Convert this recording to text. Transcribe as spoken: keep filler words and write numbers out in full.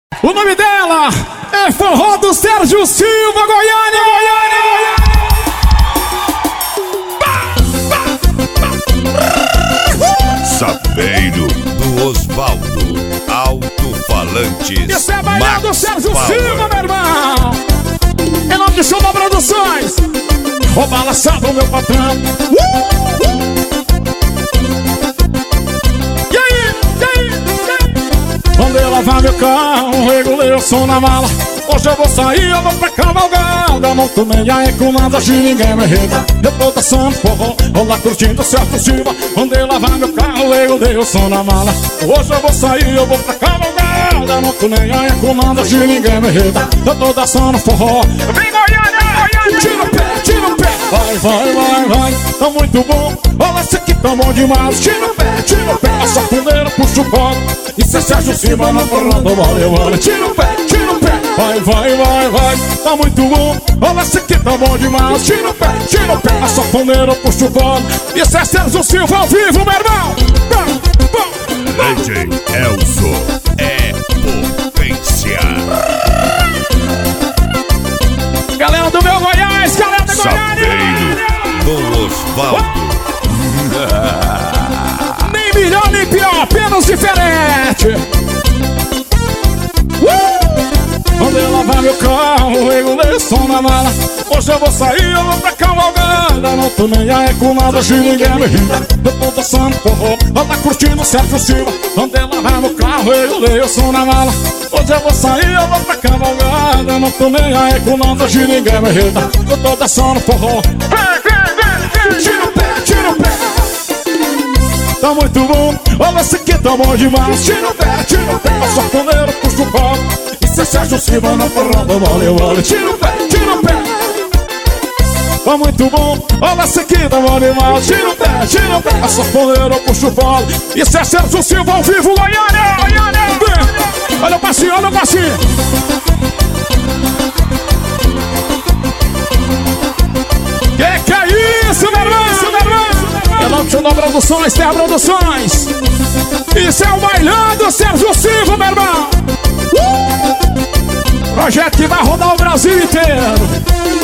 O nome dela é Forró do Sérgio Silva, Goiânia, Goiânia, Goiânia. Sapeiro do Osvaldo, alto-falantes. Isso é baiano do Sérgio Silva, meu irmão. Em nome de Chuva Produções. Vou balançar o meu patrão. Uh, uh. E aí, e aí, e aí? Mandei lavar meu carro, regulei o som na mala. Hoje eu vou sair, eu vou pra cavalgada. Não tomei a ecolada de ninguém me irrita. Eu tô dançando forró, vou lá curtindo o Sérgio Silva. Mandei lavar meu carro, regulei o som na mala. Hoje eu vou sair, eu vou pra cavalgada. Não tomei a ecolada de ninguém me irrita. Eu tô dançando forró. Vem Goiânia, Goiânia. Tira o pé, tira o pé. Vai, vai, vai, vai. Tá muito bom. Olha esse aqui, tá bom demais. Tira o pé, tira o pé. A safoneira puxa o colo. Isso é Sérgio Silva na forró do valeu, olha. Tira o pé, tira o pé. Vai, vai, vai, vai, tá muito bom. Olha esse aqui, tá bom demais. Tira o pé, tira o pé. A safoneira puxa o colo. Isso é Sérgio Silva ao vivo, meu irmão. D J Elzo é potência. Galera do meu Goiás, galera do Goiânia. Do Osvaldo. Nem melhor nem pior, apenas diferente. Uh! Mandei lavar meu carro, regulei o som na mala. Hoje eu vou sair, eu vou pra cavalgada. Não tô nem aí com nada de ninguém me irrita. Eu tô dançando forró, eu tá curtindo o Sérgio Silva. Mandei lavar meu carro, regulei o som na mala. Hoje eu vou sair, eu vou pra cavalgada. Não tô nem aí com nada de ninguém me irrita. Eu tô dançando forró. Vem, vem, vem, vem. Tira o pé, tira o pé. Tá muito bom, olha esse aqui, tá bom demais. Tira o pé, tira o pé. A safoneira puxa o colo. Isso é Sérgio Silva na forró do valeu, olha. Tira o pé, tira o pé. Tá muito bom, olha esse aqui, tá bom demais. Tira o pé, tira o pé. A safoneira puxa o colo. Isso é Sérgio Silva ao vivo, Goiânia, Goiânia. Olha o passinho, olha o passinho. Que que é isso, meu irmão? Isso, meu irmão? É lá do Chuva Produções, Terra Produções. Isso é o bailão do Sérgio Silva, meu irmão. Uh! Projeto que vai rodar o Brasil inteiro.